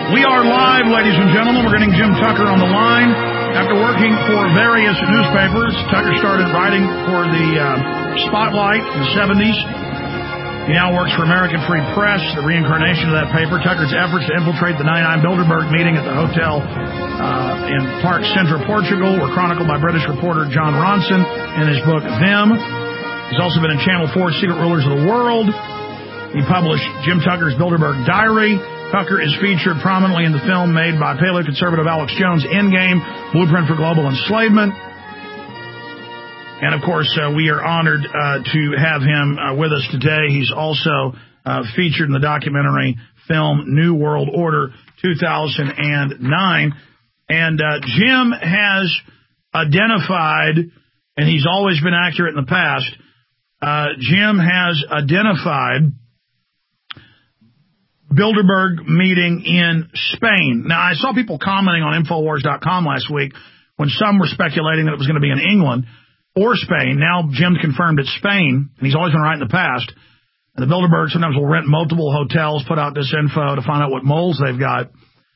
We are live, ladies and gentlemen. We're getting Jim Tucker on the line. After working for various newspapers, Tucker started writing for the Spotlight in the 70s. He now works for American Free Press, the reincarnation of that paper. Tucker's efforts to infiltrate the 99 Bilderberg meeting at the hotel in Park Central, Portugal, were chronicled by British reporter John Ronson in his book, Them. He's also been in Channel 4's Secret Rulers of the World. He published Jim Tucker's Bilderberg Diary. Tucker is featured prominently in the film made by paleoconservative Alex Jones, Endgame, Blueprint for Global Enslavement. And, of course, we are honored to have him with us today. He's also featured in the documentary film New World Order 2009. And Jim has identified, and he's always been accurate in the past, Jim has identified Bilderberg meeting in Spain. Now, I saw people commenting on Infowars.com last week when some were speculating that it was going to be in England or Spain. Now, Jim's confirmed it's Spain, and he's always been right in the past. And the Bilderberg sometimes will rent multiple hotels, put out this info to find out what moles they've got.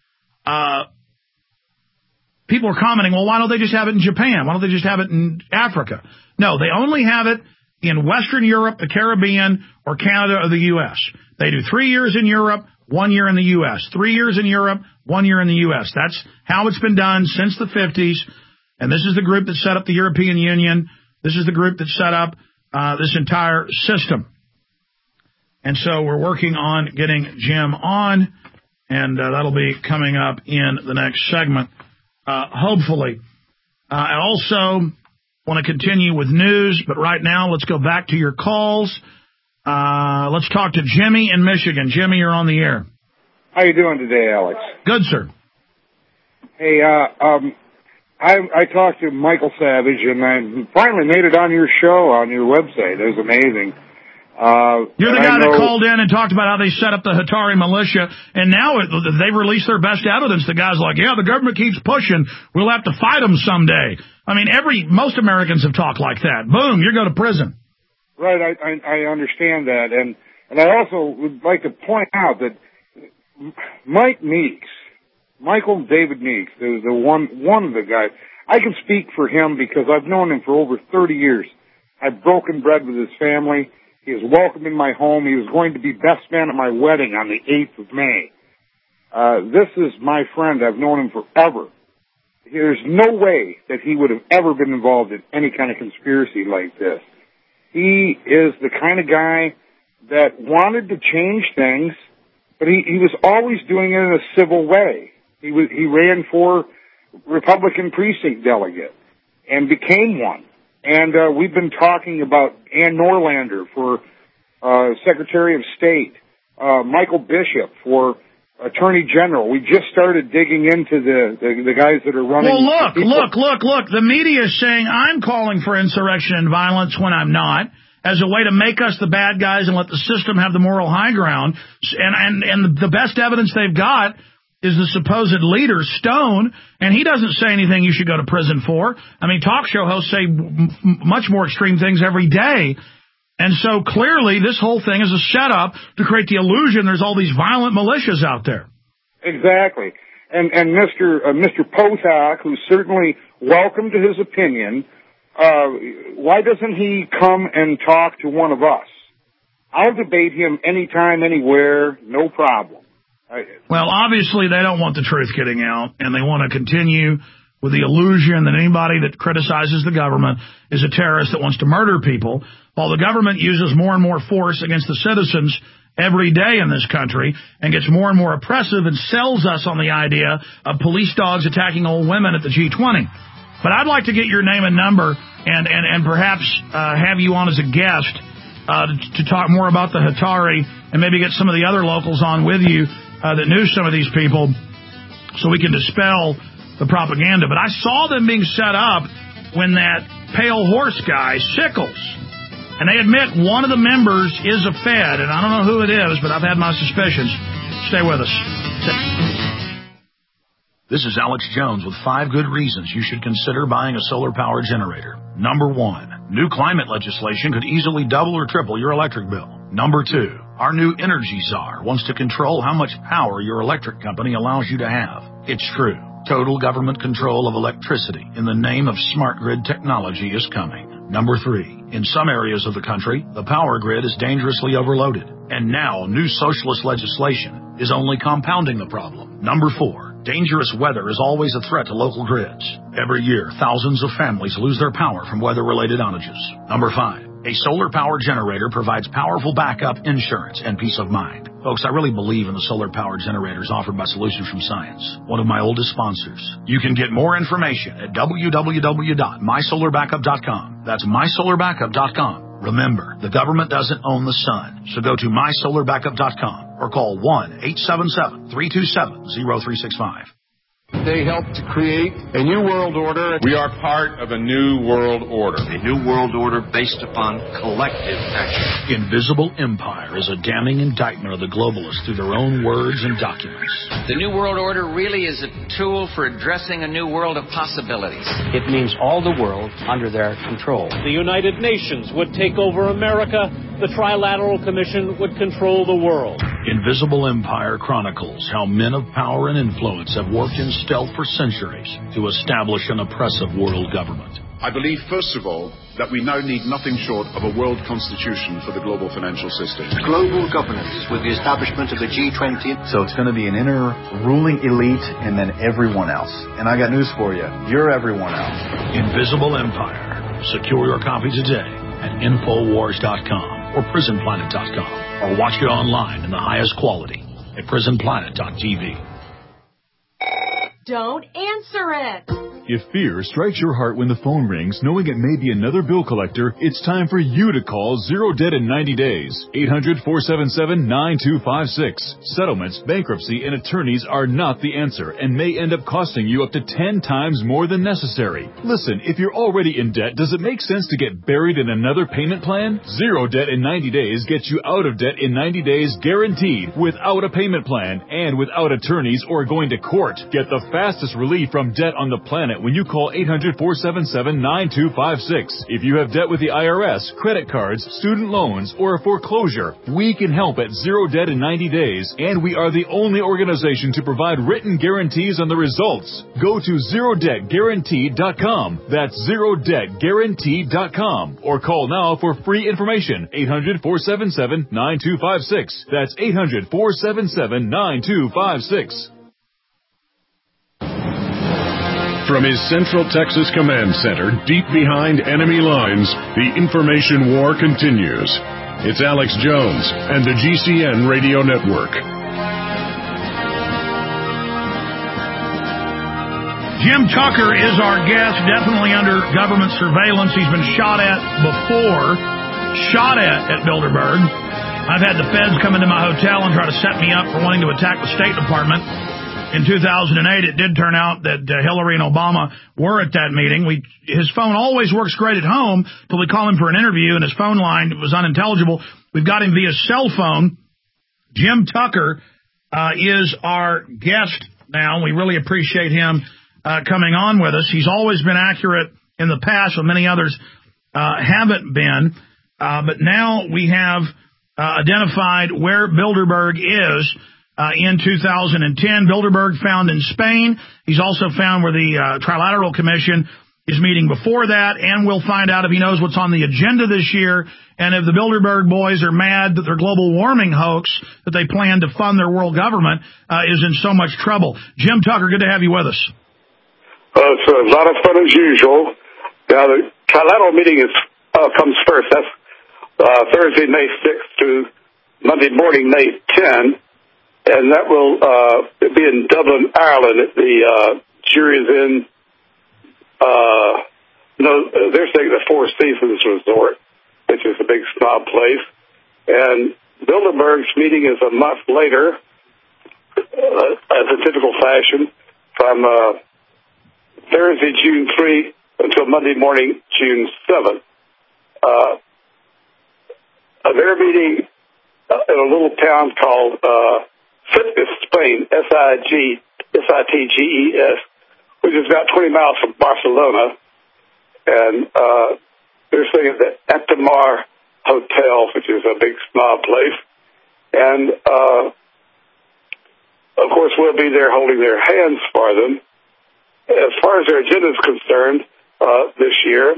People are commenting, well, why don't they just have it in Japan? Why don't they just have it in Africa? No, they only have it in Western Europe, the Caribbean, or Canada or the U.S. They do 3 years in Europe, 1 year in the U.S. 3 years in Europe, 1 year in the U.S. That's how it's been done since the 50s. And this is the group that set up the European Union. This is the group that set up this entire system. And so we're working on getting Jim on, and that'll be coming up in the next segment, hopefully. I also want to continue with news, but right now let's go back to your calls. Let's talk to Jimmy in Michigan. Jimmy, you're on the air. How you doing today, Alex? Good, sir. Hey, I talked to Michael Savage, and I finally made it on your show, on your website. It was amazing. You're the guy that called in and talked about how they set up the Hatari militia, and now they've released their best evidence. The guy's like, yeah, the government keeps pushing. We'll have to fight them someday. I mean, most Americans have talked like that. Boom, you go to prison. Right, I understand that, and I also would like to point out that Michael David Meeks, the one of the guys, I can speak for him because I've known him for over 30 years. I've broken bread with his family. He was welcome in my home. He was going to be best man at my wedding on the 8th of May. This is my friend. I've known him forever. There's no way that he would have ever been involved in any kind of conspiracy like this. He is the kind of guy that wanted to change things, but he was always doing it in a civil way. He ran for Republican precinct delegate and became one. And we've been talking about Ann Norlander for Secretary of State, Michael Bishop for Attorney General. We just started digging into the guys that are running. Well, look. The media is saying I'm calling for insurrection and violence when I'm not, as a way to make us the bad guys and let the system have the moral high ground. And the best evidence they've got is the supposed leader, Stone, and he doesn't say anything you should go to prison for. I mean, talk show hosts say much more extreme things every day. And so clearly this whole thing is a setup to create the illusion there's all these violent militias out there. Exactly. And Mr. Potok, who's certainly welcome to his opinion, why doesn't he come and talk to one of us? I'll debate him anytime, anywhere, no problem. Well, obviously they don't want the truth getting out, and they want to continue with the illusion that anybody that criticizes the government is a terrorist that wants to murder people, while the government uses more and more force against the citizens every day in this country and gets more and more oppressive and sells us on the idea of police dogs attacking old women at the G20. But I'd like to get your name and number and perhaps have you on as a guest to talk more about the Hatari and maybe get some of the other locals on with you that knew some of these people so we can dispel the propaganda. But I saw them being set up when that pale horse guy, Sickles, and they admit one of the members is a Fed, and I don't know who it is, but I've had my suspicions. Stay with us. This is Alex Jones with 5 good reasons you should consider buying a solar power generator. Number 1, new climate legislation could easily double or triple your electric bill. Number 2, Our new energy czar wants to control how much power your electric company allows you to have. It's true. Total government control of electricity in the name of smart grid technology is coming. Number 3. In some areas of the country, the power grid is dangerously overloaded. And now, new socialist legislation is only compounding the problem. Number 4. Dangerous weather is always a threat to local grids. Every year, thousands of families lose their power from weather-related outages. Number 5. A solar power generator provides powerful backup insurance and peace of mind. Folks, I really believe in the solar power generators offered by Solutions from Science, one of my oldest sponsors. You can get more information at www.mysolarbackup.com. That's mysolarbackup.com. Remember, the government doesn't own the sun, so go to mysolarbackup.com or call 1-877-327-0365. They helped to create a new world order. We are part of a new world order. A new world order based upon collective action. Invisible Empire is a damning indictment of the globalists through their own words and documents. The new world order really is a tool for addressing a new world of possibilities. It means all the world under their control. The United Nations would take over America. The Trilateral Commission would control the world. Invisible Empire chronicles how men of power and influence have worked in stealth for centuries to establish an oppressive world government. I believe, first of all, that we now need nothing short of a world constitution for the global financial system. Global governance with the establishment of the G20. So it's going to be an inner ruling elite and then everyone else. And I got news for you. You're everyone else. Invisible Empire. Secure your copy today at Infowars.com or PrisonPlanet.com, or watch it online in the highest quality at PrisonPlanet.tv. Don't answer it. If fear strikes your heart when the phone rings, knowing it may be another bill collector, it's time for you to call Zero Debt in 90 days. 800-477-9256. Settlements, bankruptcy, and attorneys are not the answer and may end up costing you up to 10 times more than necessary. Listen, if you're already in debt, does it make sense to get buried in another payment plan? Zero Debt in 90 days gets you out of debt in 90 days guaranteed, without a payment plan and without attorneys or going to court. Get the fastest relief from debt on the planet when you call 800-477-9256. If you have debt with the IRS, credit cards, student loans, or a foreclosure, we can help at Zero Debt in 90 days, and we are the only organization to provide written guarantees on the results. Go to ZeroDebtGuaranteed.com. That's ZeroDebtGuaranteed.com. Or call now for free information. 800-477-9256. That's 800-477-9256. From his Central Texas Command Center, deep behind enemy lines, the information war continues. It's Alex Jones and the GCN Radio Network. Jim Tucker is our guest, definitely under government surveillance. He's been shot at before, at Bilderberg. I've had the feds come into my hotel and try to set me up for wanting to attack the State Department. In 2008, it did turn out that Hillary and Obama were at that meeting. His phone always works great at home till we call him for an interview, and his phone line was unintelligible. We've got him via cell phone. Jim Tucker is our guest now. We really appreciate him coming on with us. He's always been accurate in the past, when many others haven't been. But now we have identified where Bilderberg is. In 2010, Bilderberg found in Spain. He's also found where the Trilateral Commission is meeting before that, and we'll find out if he knows what's on the agenda this year, and if the Bilderberg boys are mad that their global warming hoax that they plan to fund their world government is in so much trouble. Jim Tucker, good to have you with us. It's a lot of fun as usual. Now, the Trilateral meeting comes first. That's Thursday, May 6th to Monday morning, May 10. And that will be in Dublin, Ireland. The jury is in, they're saying the Four Seasons Resort, which is a big snob place. And Bilderberg's meeting is a month later, as a typical fashion, from Thursday, June 3 until Monday morning, June 7. They're meeting in a little town called Sitges, Spain, Sitges, which is about 20 miles from Barcelona. And they're staying at the Entamar Hotel, which is a big snob place. And, of course, we'll be there holding their hands for them. As far as their agenda is concerned, this year,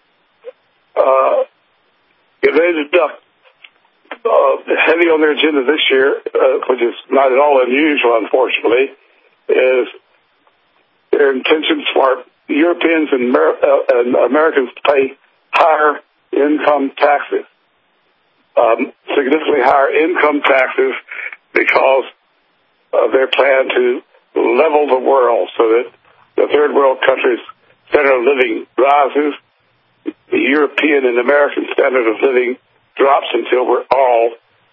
get ready to duck. Heavy on their agenda this year, which is not at all unusual, unfortunately, is their intentions for Europeans and Americans to pay higher income taxes, significantly higher income taxes, because of their plan to level the world so that the third world countries' standard of living rises, the European and American standard of living drops until we're all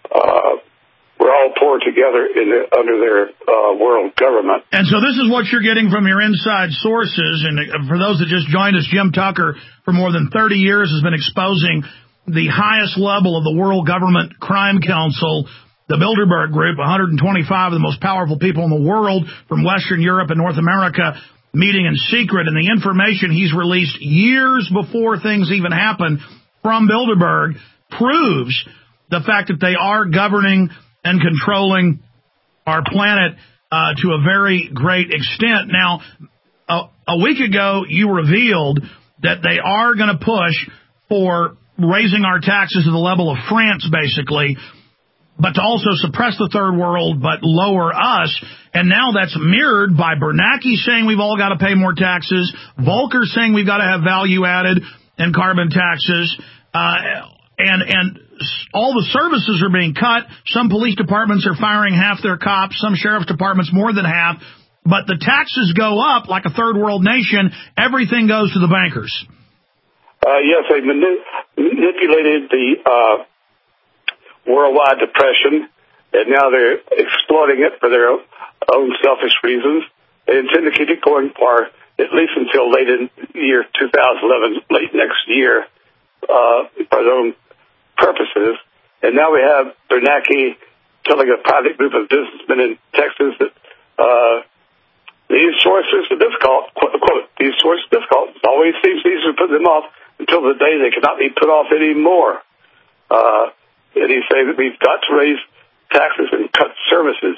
poor together under their world government. And so this is what you're getting from your inside sources. And for those that just joined us, Jim Tucker, for more than 30 years, has been exposing the highest level of the World Government Crime Council, the Bilderberg Group, 125 of the most powerful people in the world from Western Europe and North America, meeting in secret. And the information he's released years before things even happen from Bilderberg proves the fact that they are governing and controlling our planet to a very great extent. Now, a week ago, you revealed that they are going to push for raising our taxes to the level of France, basically, but to also suppress the third world, but lower us. And now that's mirrored by Bernanke saying we've all got to pay more taxes, Volcker saying we've got to have value added and carbon taxes, and all the services are being cut. Some police departments are firing half their cops, some sheriff's departments more than half, but the taxes go up like a third world nation. Everything goes to the bankers. Yes, they manipulated the worldwide depression, and now they're exploiting it for their own selfish reasons. They intend to keep it going for at least until late in the year 2011, late next year, for their own purposes. And now we have Bernanke telling a private group of businessmen in Texas that these sources are difficult, quote, these sources are difficult. It always seems easier to put them off until the day they cannot be put off anymore. And he's saying that we've got to raise taxes and cut services.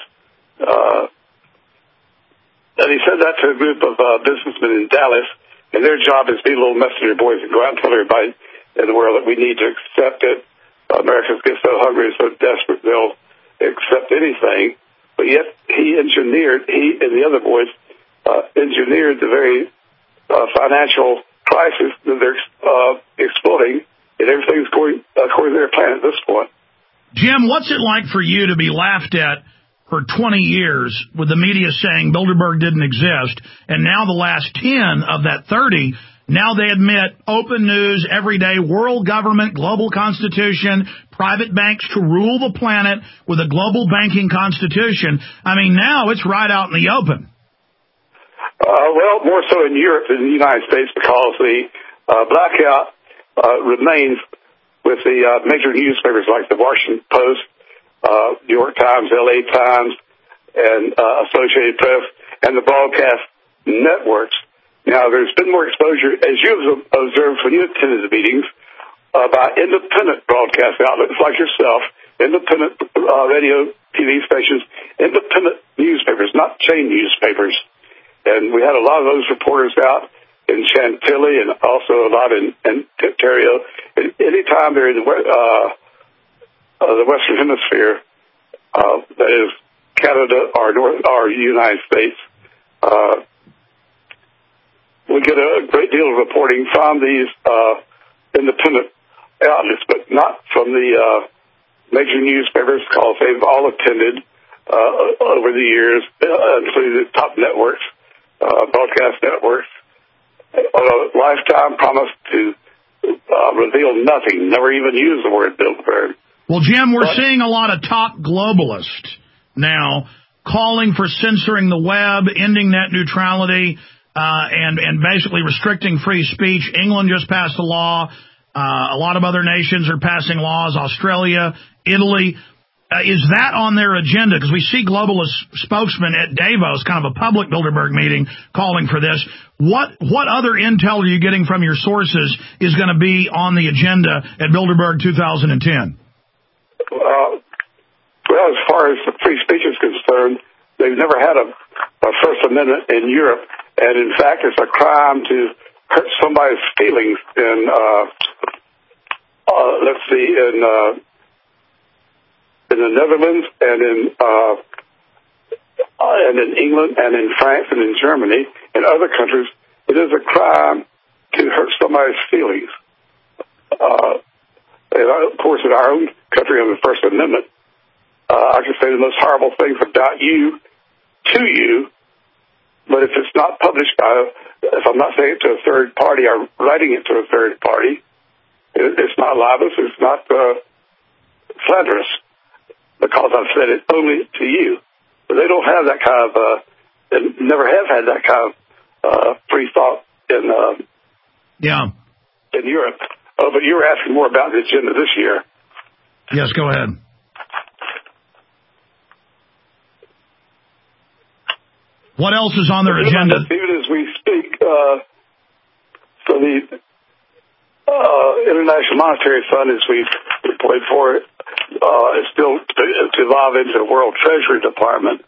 And he said that to a group of businessmen in Dallas, and their job is to be little messenger boys and go out and tell everybody in the world that we need to accept it. Americans get so hungry and so desperate they'll accept anything. But yet he and the other boys engineered the very financial crisis that they're exploiting, and everything's going according to their plan at this point. Jim, what's it like for you to be laughed at for 20 years with the media saying Bilderberg didn't exist, and now the last 10 of that 30, now they admit open news, everyday world government, global constitution, private banks to rule the planet with a global banking constitution. I mean, now it's right out in the open. Well, more so in Europe than in the United States, because the blackout remains with the major newspapers like the Washington Post, New York Times, LA Times, and Associated Press, and the broadcast networks. Now, there's been more exposure, as you've observed when you attended the meetings, by independent broadcast outlets like yourself, independent radio, TV stations, independent newspapers, not chain newspapers. And we had a lot of those reporters out in Chantilly and also a lot in Ontario. Anytime they're in the Western Hemisphere, that is Canada or United States, we get a great deal of reporting from these independent outlets, but not from the major newspapers, because they've all attended over the years, including the top networks, broadcast networks, a lifetime promise to reveal nothing, never even use the word Bilderberg. Well, Jim, we're seeing a lot of top globalists now calling for censoring the web, ending net neutrality, and basically restricting free speech. England just passed a law. A lot of other nations are passing laws, Australia, Italy. Is that on their agenda? Because we see globalist spokesmen at Davos, kind of a public Bilderberg meeting, calling for this. What other intel are you getting from your sources is going to be on the agenda at Bilderberg 2010? Well, as far as free speech is concerned, they've never had a First Amendment in Europe, and in fact, it's a crime to hurt somebody's feelings in, in the Netherlands and in England and in France and in Germany and other countries. It is a crime to hurt somebody's feelings. And of course, in our own country, on the First Amendment, I can say the most horrible things about you to you, but if it's not published if I'm not saying it to a third party or writing it to a third party, it's not libelous, it's not slanderous, because I've said it only to you. But they don't have that kind of, never have had that kind of free thought in Europe. Oh, but you were asking more about the agenda this year. Yes, go ahead. What else is on their agenda? Even as we speak, for the International Monetary Fund, as we've reported for it, is still to evolve into the World Treasury Department.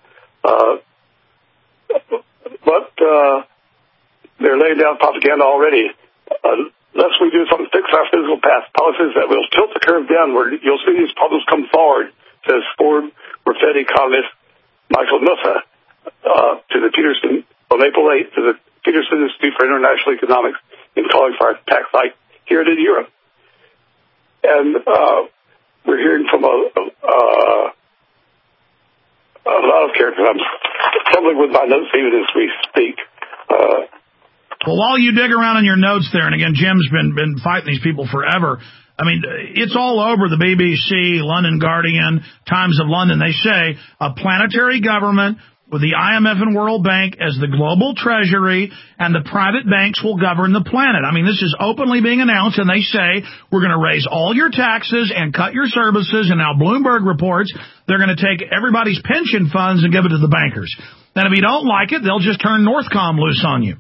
But they're laying down propaganda already. Unless we do something to fix our physical policies that will tilt the curve downward, you'll see these problems come forward, says Ford Refetti economist Michael Nussa to the Peterson on April 8th to the Peterson Institute for International Economics in calling for a tax hike here in Europe. And we're hearing from a lot of characters. I'm fumbling with my notes even as we speak. Well, while you dig around in your notes there, and again, Jim's been fighting these people forever. I mean, it's all over the BBC, London Guardian, Times of London. They say a planetary government with the IMF and World Bank as the global treasury, and the private banks will govern the planet. I mean, this is openly being announced, and they say we're going to raise all your taxes and cut your services, and now Bloomberg reports they're going to take everybody's pension funds and give it to the bankers. And if you don't like it, they'll just turn Northcom loose on you.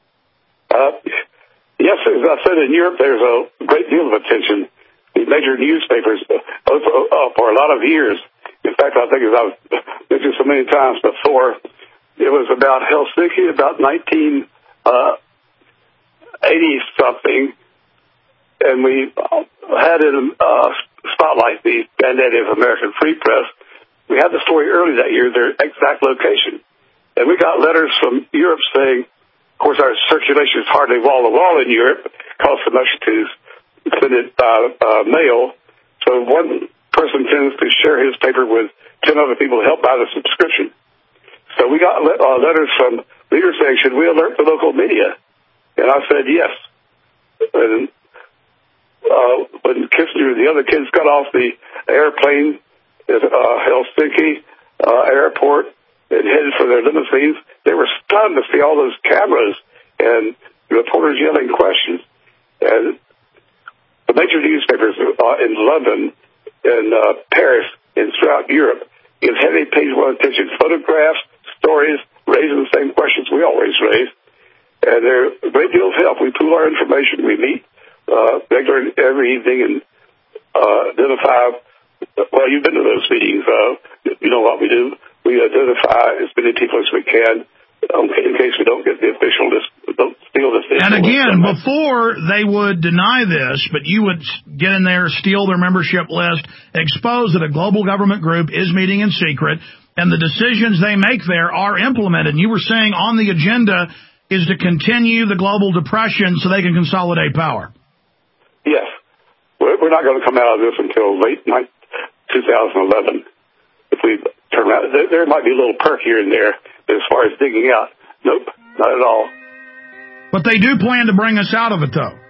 Yes, as I said, in Europe, there's a great deal of attention. The major newspapers, for a lot of years, in fact, I think as I've mentioned so many times before, it was about Helsinki, about 1980-something, and we had in Spotlight, the Granddaddy of American Free Press. We had the story early that year, their exact location. And we got letters from Europe saying, of course, our circulation is hardly wall-to-wall in Europe. It costs so much to send it mail. So one person tends to share his paper with 10 other people to help buy the subscription. So we got letters from leaders saying, should we alert the local media? And I said, yes. And when Kissinger and the other kids got off the airplane at Helsinki airport and headed for their limousines, they were stunned to see all those cameras and reporters yelling questions. And the major newspapers in London and Paris and throughout Europe give heavy page one attention. Photographs, stories, raising the same questions we always raise. And they're a great deal of help. We pool our information. We meet regularly every evening and identify. Well, you've been to those meetings. You know what we do. We identify as many people as we can in case we don't get the official list, don't steal the official list. And again, before they would deny this, but you would get in there, steal their membership list, expose that a global government group is meeting in secret, and the decisions they make there are implemented. And you were saying on the agenda is to continue the global depression so they can consolidate power. Yes. We're not going to come out of this until late 2011. If we turn around, there might be a little perk here and there, but as far as digging out, nope, not at all. But they do plan to bring us out of it, though.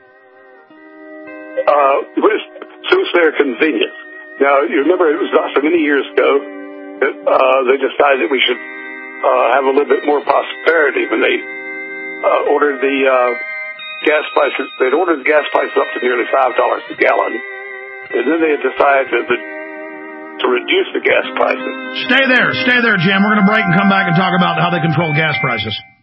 Suits their convenience. Now, you remember it was not so many years ago that they decided that we should have a little bit more prosperity when they ordered the gas prices. They'd ordered the gas prices up to nearly $5 a gallon, and then they had decided to reduce the gas prices. Stay there, Jim. We're going to break and come back and talk about how they control gas prices.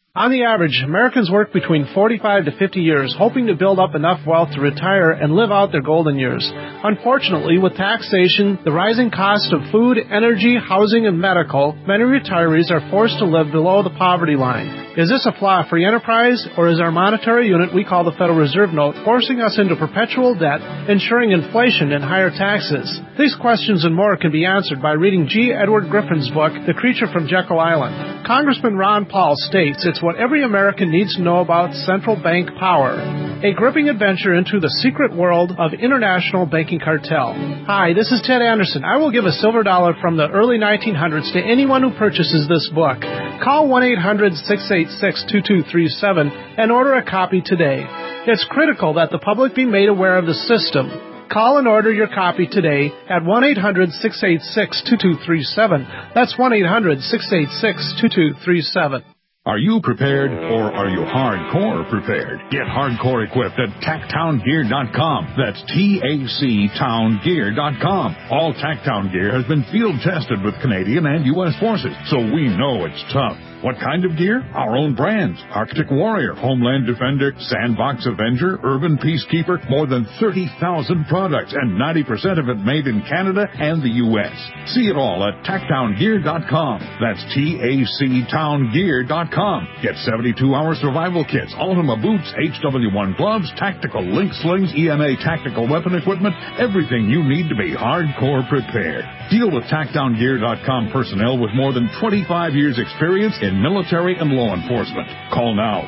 On the average, Americans work between 45 to 50 years, hoping to build up enough wealth to retire and live out their golden years. Unfortunately, with taxation, the rising cost of food, energy, housing, and medical, many retirees are forced to live below the poverty line. Is this a flaw of free enterprise, or is our monetary unit we call the Federal Reserve Note forcing us into perpetual debt, ensuring inflation and higher taxes? These questions and more can be answered by reading G. Edward Griffin's book, The Creature from Jekyll Island. Congressman Ron Paul states it's what every American needs to know about central bank power. A gripping adventure into the secret world of international banking cartel. Hi, this is Ted Anderson. I will give a silver dollar from the early 1900s to anyone who purchases this book. Call 1-800-686-2237 and order a copy today. It's critical that the public be made aware of the system. Call and order your copy today at 1-800-686-2237. That's 1-800-686-2237. Are you prepared, or are you hardcore prepared? Get hardcore equipped at TacTownGear.com. That's TACTownGear.com. All TacTown gear has been field tested with Canadian and U.S. forces, so we know it's tough. What kind of gear? Our own brands. Arctic Warrior, Homeland Defender, Sandbox Avenger, Urban Peacekeeper, more than 30,000 products, and 90% of it made in Canada and the U.S. See it all at TacTownGear.com. That's TACTownGear.com. Get 72-hour survival kits, Ultima boots, HW1 gloves, tactical link slings, EMA tactical weapon equipment, everything you need to be hardcore prepared. Deal with TacTownGear.com personnel with more than 25 years experience in military and law enforcement. Call now,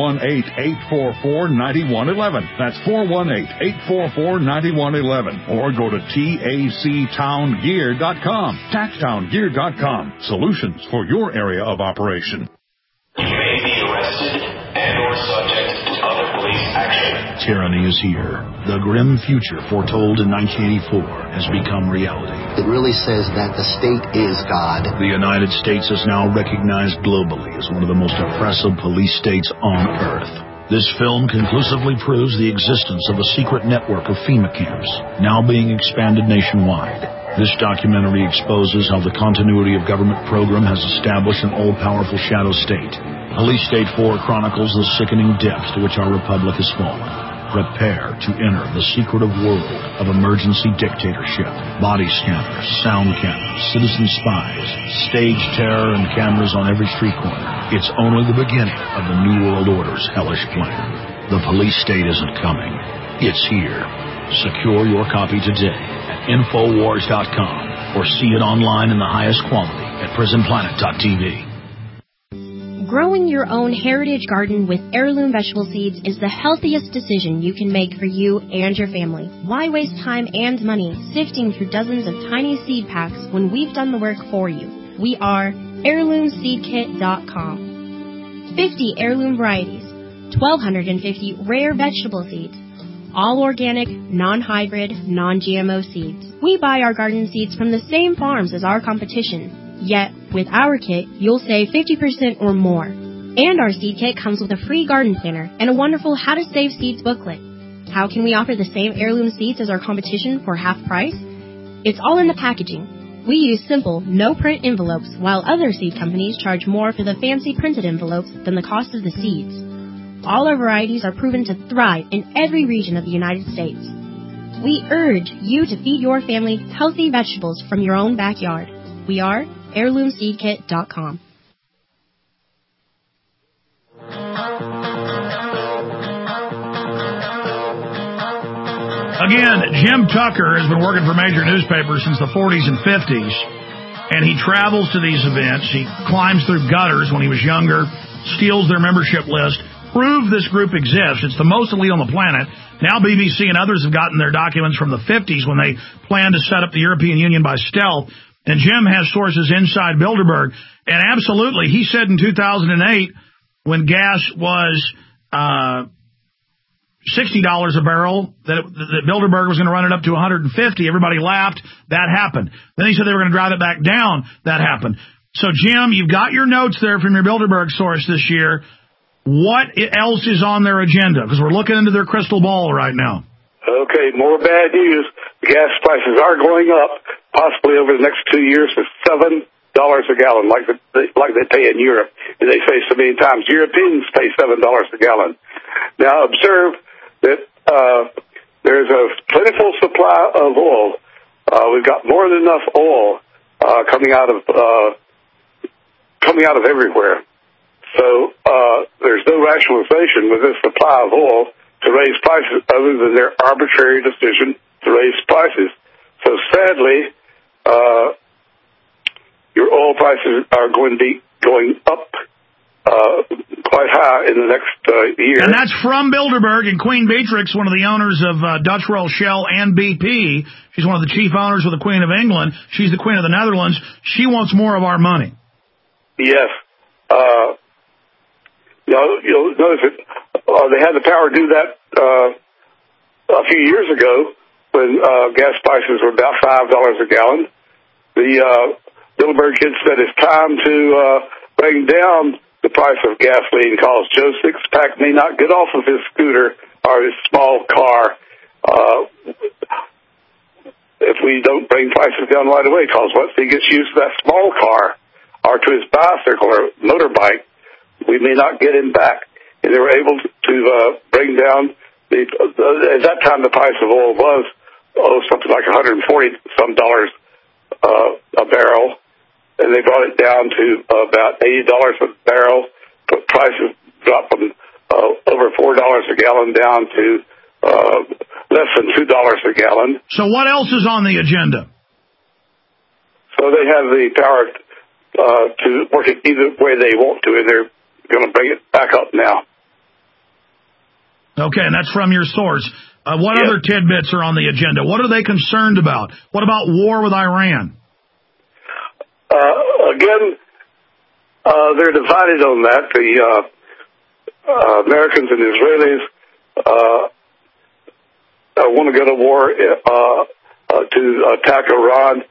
418-844-9111. That's 418-844-9111. Or go to TACTownGear.com. TacTownGear.com. Solutions for your area of operation. You may be arrested and or subject to other police action. Tyranny is here. The grim future foretold in 1984 has become reality. It really says that the state is God. The United States is now recognized globally as one of the most oppressive police states on Earth. This film conclusively proves the existence of a secret network of FEMA camps, now being expanded nationwide. This documentary exposes how the continuity of government program has established an all-powerful shadow state. Police State 4 chronicles the sickening depths to which our republic has fallen. Prepare to enter the secretive world of emergency dictatorship. Body scanners, sound cameras, citizen spies, stage terror, and cameras on every street corner. It's only the beginning of the New World Order's hellish plan. The police state isn't coming. It's here. Secure your copy today at Infowars.com or see it online in the highest quality at PrisonPlanet.tv. Growing your own heritage garden with heirloom vegetable seeds is the healthiest decision you can make for you and your family. Why waste time and money sifting through dozens of tiny seed packs when we've done the work for you? We are HeirloomSeedKit.com. 50 heirloom varieties, 1,250 rare vegetable seeds, all organic, non-hybrid, non-GMO seeds. We buy our garden seeds from the same farms as our competition. Yet, with our kit, you'll save 50% or more. And our seed kit comes with a free garden planner and a wonderful How to Save Seeds booklet. How can we offer the same heirloom seeds as our competition for half price? It's all in the packaging. We use simple, no-print envelopes, while other seed companies charge more for the fancy printed envelopes than the cost of the seeds. All our varieties are proven to thrive in every region of the United States. We urge you to feed your family healthy vegetables from your own backyard. We are HeirloomSeedKit.com. Again, Jim Tucker has been working for major newspapers since the 40s and 50s, and he travels to these events. He climbs through gutters when he was younger, steals their membership list, prove this group exists. It's the most elite on the planet. Now BBC and others have gotten their documents from the 50s when they planned to set up the European Union by stealth. And Jim has sources inside Bilderberg. And absolutely, he said in 2008, when gas was $60 a barrel, that Bilderberg was going to run it up to $150. Everybody laughed. That happened. Then he said they were going to drive it back down. That happened. So, Jim, you've got your notes there from your Bilderberg source this year. What else is on their agenda? Because we're looking into their crystal ball right now. Okay, more bad news. The gas prices are going up, possibly over the next 2 years, to $7 a gallon, like they pay in Europe. And they say so many times, Europeans pay $7 a gallon. Now observe that there's a plentiful supply of oil. We've got more than enough oil coming out of everywhere. So there's no rationalization with this supply of oil to raise prices other than their arbitrary decision to raise prices. So sadly, your oil prices are going to be going up quite high in the next year. And that's from Bilderberg, and Queen Beatrix, one of the owners of Dutch Royal Shell and BP. She's one of the chief owners of the Queen of England. She's the Queen of the Netherlands. She wants more of our money. Yes. You'll notice that they had the power to do that a few years ago when gas prices were about $5 a gallon. The Bilderberg kids said it's time to bring down the price of gasoline because Joe Sixpack may not get off of his scooter or his small car if we don't bring prices down right away, because once he gets used to that small car or to his bicycle or motorbike, we may not get him back. And they were able to bring down at that time the price of oil was something like $140-some a barrel, and they brought it down to about $80 a barrel. But prices dropped from over $4 a gallon down to less than $2 a gallon. So what else is on the agenda? So they have the power to work it either way they want to, and they're going to bring it back up now. Okay, and that's from your source. What other tidbits are on the agenda? What are they concerned about? What about war with Iran? Again, they're divided on that. The Americans and Israelis want to go to war to attack Iran.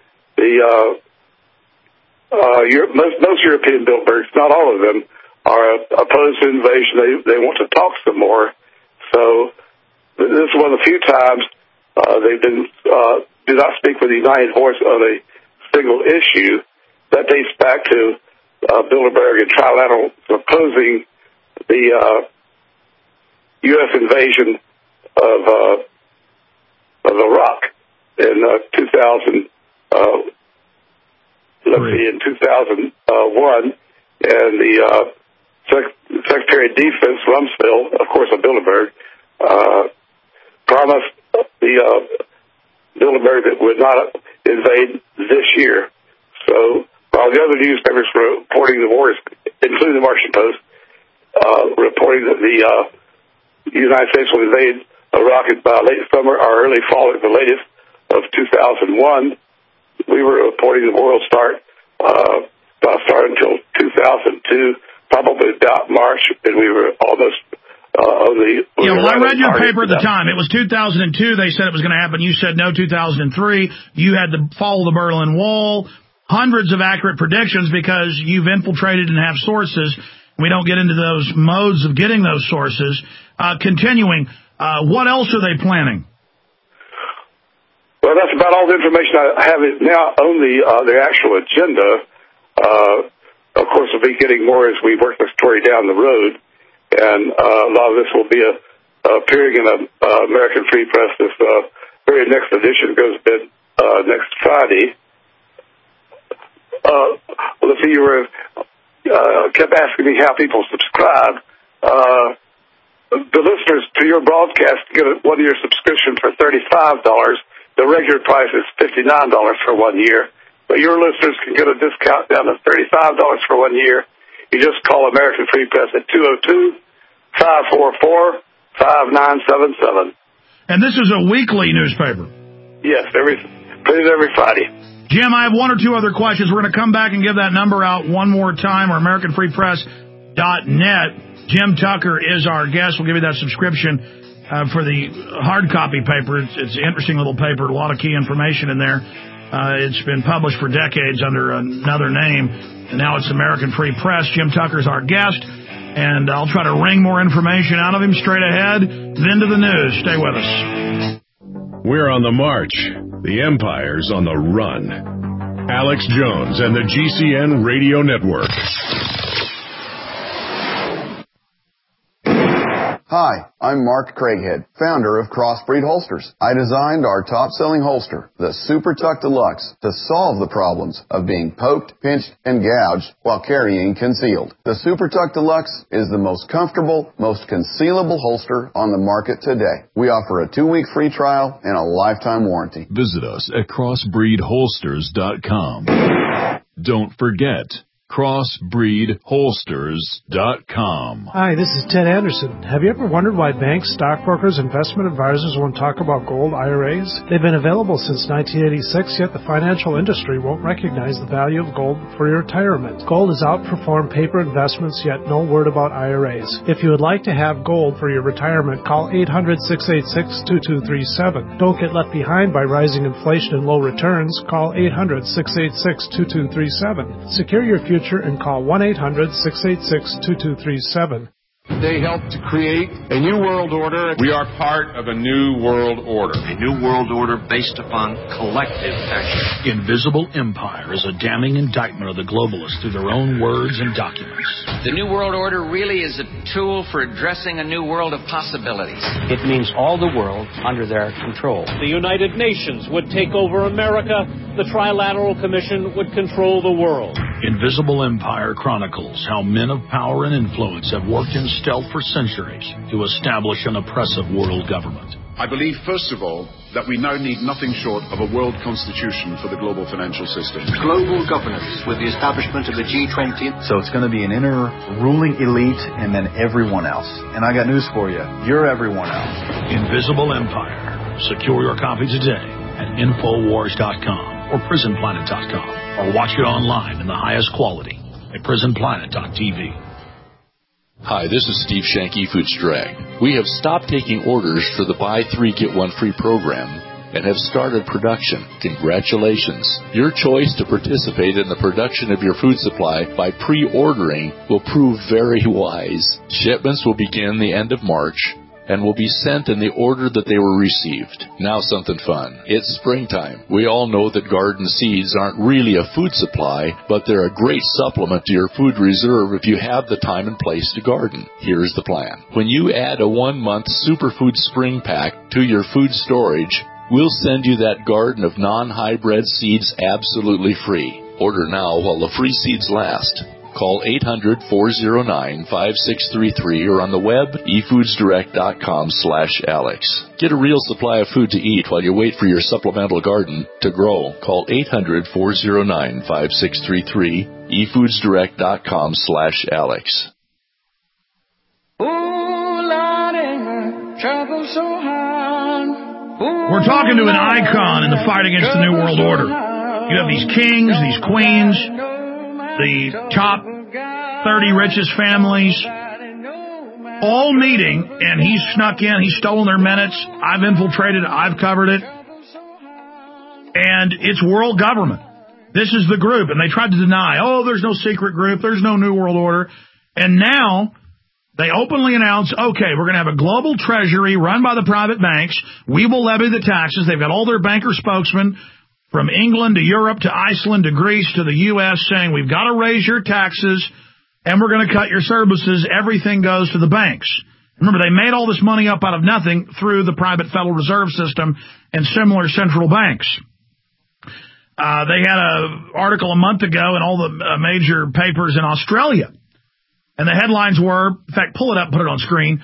Most European Bilderbergs, not all of them, are opposed to invasion. They want to talk some more. So this is one of the few times they've been do not speak with a united voice on a single issue. That dates back to Bilderberg and Trilateral opposing the U.S. invasion of Iraq in 2000. In 2001, and the Secretary of Defense Rumsfeld, of course, of Bilderberg, promised the Bilderberg that would not invade this year. So while the other newspapers were reporting the wars, including the Washington Post, reporting that the United States will invade Iraq by late summer or early fall at the latest of 2001, we were reporting the war will start until 2002, probably about March, and we were almost only. I read your paper at the time. It was 2002. They said it was going to happen. You said no, 2003. You had to follow the Berlin Wall. Hundreds of accurate predictions because you've infiltrated and have sources. We don't get into those modes of getting those sources. Continuing, what else are they planning? Well, that's about all the information I have now on the actual agenda. Of course, we'll be getting more as we work this story down the road, and a lot of this will be appearing in American Free Press. This very next edition goes to bed next Friday. Let's see, you were kept asking me how people subscribe. The listeners to your broadcast get a one-year subscription for $35. The regular price is $59 for 1 year. But your listeners can get a discount down to $35 for 1 year. You just call American Free Press at 202-544-5977. And this is a weekly newspaper? Yes, printed every Friday. Jim, I have one or two other questions. We're going to come back and give that number out one more time, or AmericanFreePress.net. Jim Tucker is our guest. We'll give you that subscription for the hard copy paper. It's an interesting little paper, a lot of key information in there. It's been published for decades under another name, and now it's American Free Press. Jim Tucker's our guest, and I'll try to wring more information out of him straight ahead. Then to the news. Stay with us. We're on the march. The Empire's on the run. Alex Jones and the GCN Radio Network. Hi, I'm Mark Craighead, founder of Crossbreed Holsters. I designed our top-selling holster, the Super Tuck Deluxe, to solve the problems of being poked, pinched, and gouged while carrying concealed. The Super Tuck Deluxe is the most comfortable, most concealable holster on the market today. We offer a 2-week free trial and a lifetime warranty. Visit us at crossbreedholsters.com. Don't forget, crossbreedholsters.com. Hi, this is Ted Anderson. Have you ever wondered why banks, stockbrokers, investment advisors won't talk about gold IRAs? They've been available since 1986, yet the financial industry won't recognize the value of gold for your retirement. Gold has outperformed paper investments, yet no word about IRAs. If you would like to have gold for your retirement, call 800-686-2237. Don't get left behind by rising inflation and low returns. Call 800-686-2237. Secure your future and call 1-800-686-2237. They helped to create a new world order. We are part of a new world order. A new world order based upon collective action. Invisible Empire is a damning indictment of the globalists through their own words and documents. The new world order really is a tool for addressing a new world of possibilities. It means all the world under their control. The United Nations would take over America. The Trilateral Commission would control the world. Invisible Empire chronicles how men of power and influence have worked in stealth for centuries to establish an oppressive world government. I believe, first of all, that we now need nothing short of a world constitution for the global financial system. Global governance with the establishment of the G20. So it's going to be an inner ruling elite and then everyone else. And I got news for you. You're everyone else. Invisible Empire. Secure your copy today at Infowars.com or PrisonPlanet.com, or watch it online in the highest quality at PrisonPlanet.tv. Hi, this is Steve Shanky, Foods Direct. We have stopped taking orders for the Buy 3 Get 1 Free program and have started production. Congratulations. Your choice to participate in the production of your food supply by pre-ordering will prove very wise. Shipments will begin the end of March and will be sent in the order that they were received. Now something fun. It's springtime. We all know that garden seeds aren't really a food supply, but they're a great supplement to your food reserve if you have the time and place to garden. Here's the plan. When you add a 1-month Superfood Spring Pack to your food storage, we'll send you that garden of non-hybrid seeds absolutely free. Order now while the free seeds last. Call 800-409-5633 or on the web, efoodsdirect.com/Alex. Get a real supply of food to eat while you wait for your supplemental garden to grow. Call 800-409-5633, efoodsdirect.com/Alex. We're talking to an icon in the fight against the New World Order. You have these kings, these queens, the top 30 richest families, all meeting, and he's snuck in, he's stolen their minutes. I've infiltrated, I've covered it. And it's world government. This is the group, and they tried to deny, there's no secret group, there's no New World Order. And now they openly announce, okay, we're going to have a global treasury run by the private banks. We will levy the taxes. They've got all their banker spokesmen from England to Europe to Iceland to Greece to the U.S. saying we've got to raise your taxes and we're going to cut your services. Everything goes to the banks. Remember, they made all this money up out of nothing through the private Federal Reserve System and similar central banks. They had an article a month ago in all the major papers in Australia. And the headlines were, in fact, pull it up, put it on screen,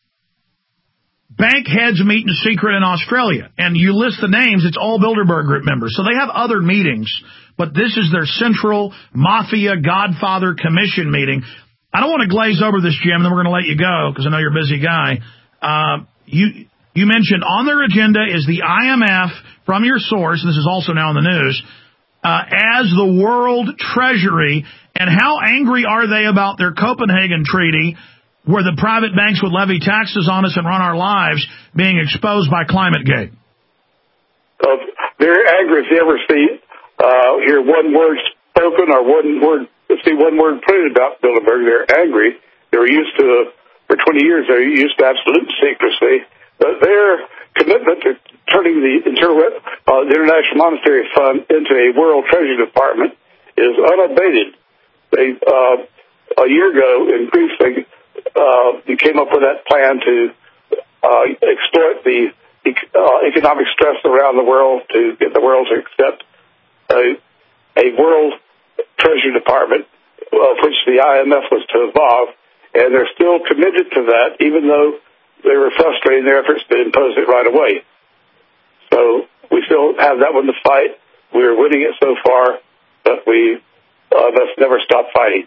bank heads meet in secret in Australia. And you list the names, it's all Bilderberg Group members. So they have other meetings, but this is their central mafia godfather commission meeting. I don't want to glaze over this, Jim, and then we're going to let you go because I know you're a busy guy. You mentioned on their agenda is the IMF from your source, and this is also now in the news, as the world treasury. And how angry are they about their Copenhagen Treaty, where the private banks would levy taxes on us and run our lives, being exposed by ClimateGate? They're angry if you ever hear one word spoken or see one word printed about Bilderberg. They're angry. They were used to, for 20 years, they're used to absolute secrecy. But they're commitment to turning the International Monetary Fund into a World Treasury Department is unabated. They a year ago in Greece they came up with that plan to exploit the economic stress around the world to get the world to accept a World Treasury Department, which the IMF was to evolve, and they're still committed to that, even though they were frustrating their efforts to impose it right away. So we still have that one to fight. We're winning it so far, but we must never stop fighting.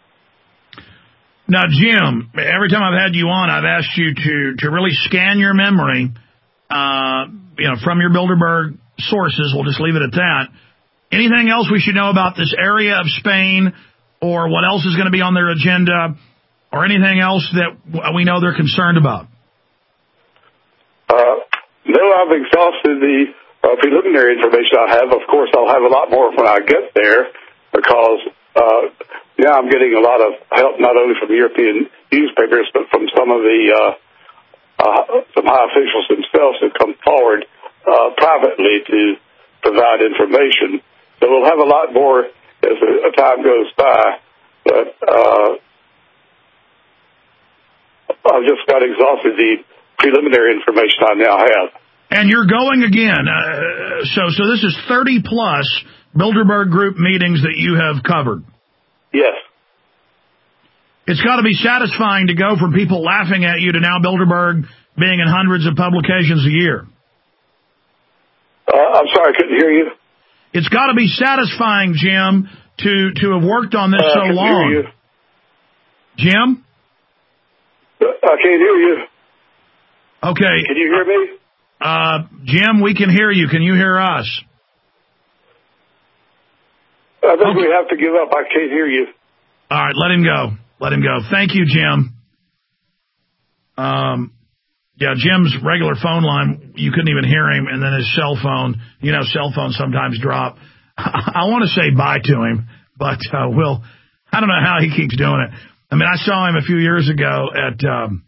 Now, Jim, every time I've had you on, I've asked you to really scan your memory, from your Bilderberg sources. We'll just leave it at that. Anything else we should know about this area of Spain, or what else is going to be on their agenda, or anything else that we know they're concerned about? No, I've exhausted the preliminary information I have. Of course, I'll have a lot more when I get there, because now I'm getting a lot of help not only from European newspapers, but from some of the some high officials themselves who come forward privately to provide information. So we'll have a lot more as the time goes by, but I've just got exhausted the preliminary information I now have. And you're going again. So this is 30-plus Bilderberg Group meetings that you have covered. Yes. It's got to be satisfying to go from people laughing at you to now Bilderberg being in hundreds of publications a year. I'm sorry, I couldn't hear you. It's got to be satisfying, Jim, to have worked on this so long. Hear you. Jim? I can't hear you. Okay. Can you hear me? Jim, we can hear you. Can you hear us? I think we have to give up. I can't hear you. All right, let him go. Let him go. Thank you, Jim. Jim's regular phone line, you couldn't even hear him, and then his cell phone, cell phones sometimes drop. I want to say bye to him, but I don't know how he keeps doing it. I mean, I saw him a few years ago at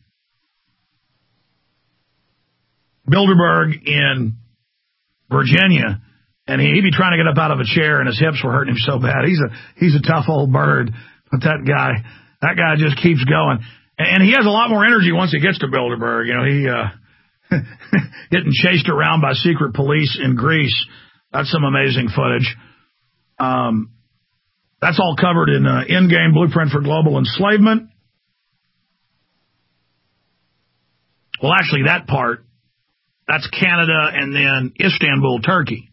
Bilderberg in Virginia, and he'd be trying to get up out of a chair, and his hips were hurting him so bad. He's a tough old bird, but that guy just keeps going. And he has a lot more energy once he gets to Bilderberg. He getting chased around by secret police in Greece. That's some amazing footage. That's all covered in Endgame Blueprint for Global Enslavement. Well, actually, that part, that's Canada and then Istanbul, Turkey.